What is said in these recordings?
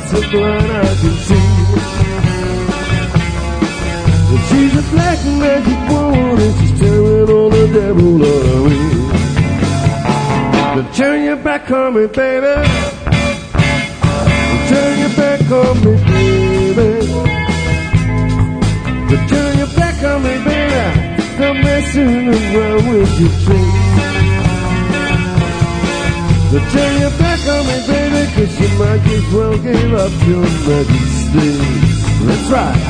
so blind I can see. But she's a black magic woman and she's telling on the devil of me. But turn your back on me, baby. Turn your back on me, baby. But turn your back on me, baby. Stop messing around with your dreams. But turn your back on me, baby, 'cause you might as well give up your majesty. Let's ride.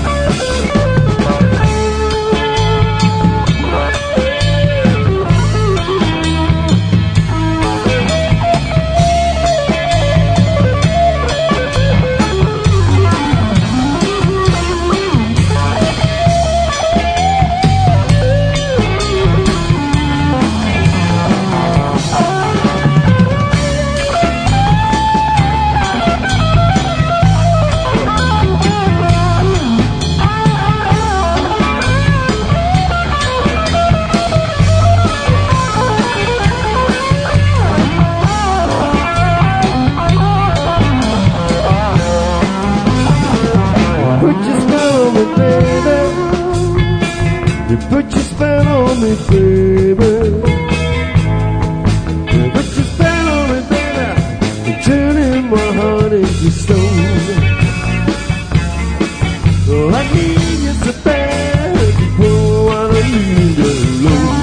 You put your spell on me, baby. You put your spell on me, baby. And turning my heart into stone. Like me is a bad people, I don't need you alone.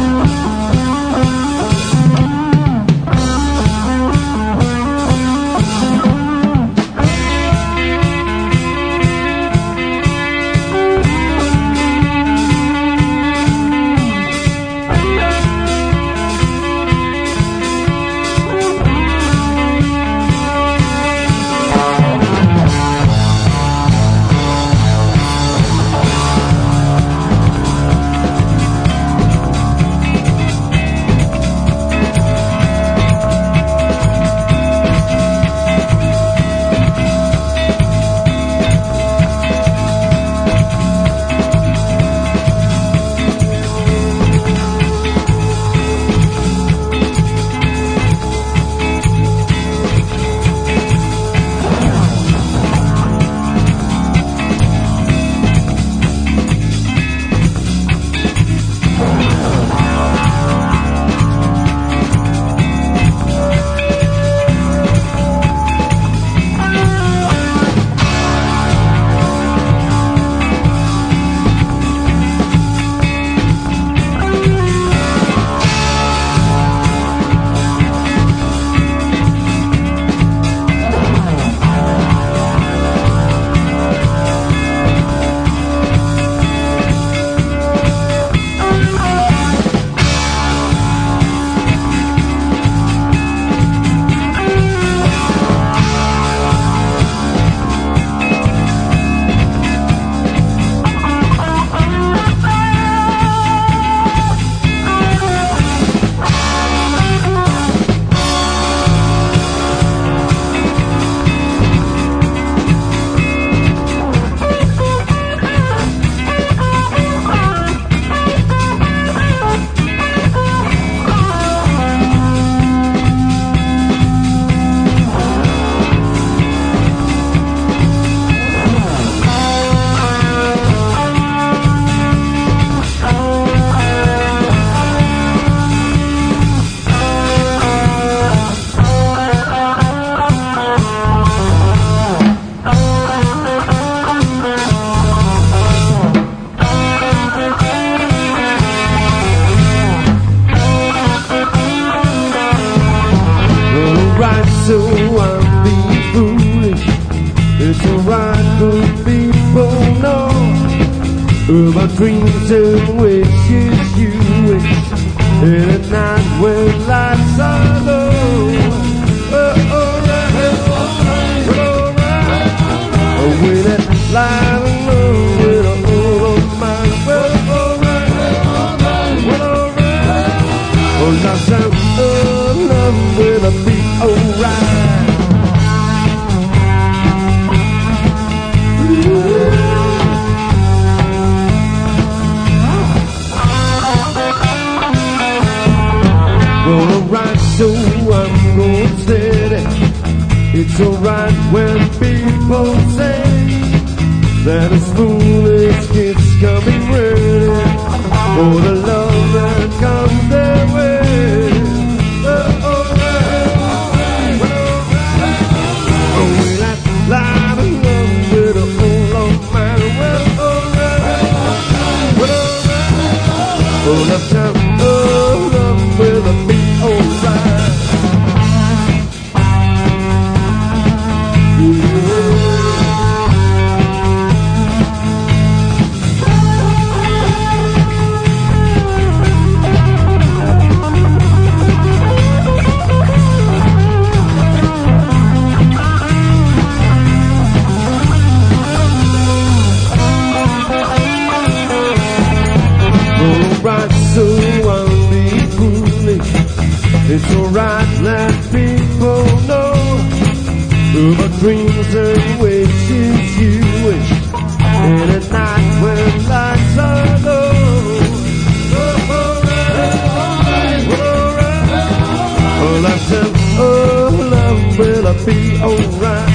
So I'm being foolish. It's alright, good people know my dreams and wishes you wish in a night when lights are low. Alright, alright. With that light alone, with a hold on my well, alright. Oh, last time love will be alright. Gonna ride so I'm going steady It's alright when people say that it's foolish kids coming ready for the love that comes their way. Oh, alright, oh, we like light and love with a whole old man. Well, alright, oh, love time, oh, love with a beat, alright. Alright, so I'll be foolish. It's alright, let people know my dreams and wishes you wish in a night when lights are low. Oh, alright, alright. Oh, love, oh, love will be alright.